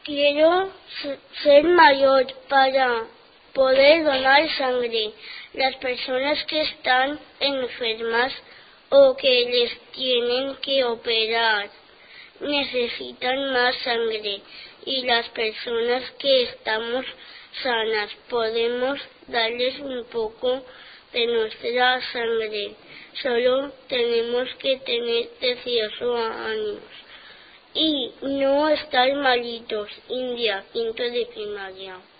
Quiero ser mayor para poder donar sangre. Las personas que están enfermas o que les tienen que operar necesitan más sangre, y las personas que estamos sanas podemos darles un poco de nuestra sangre. Solo tenemos que tener 18 años y no estar malitos. India, quinto de primaria.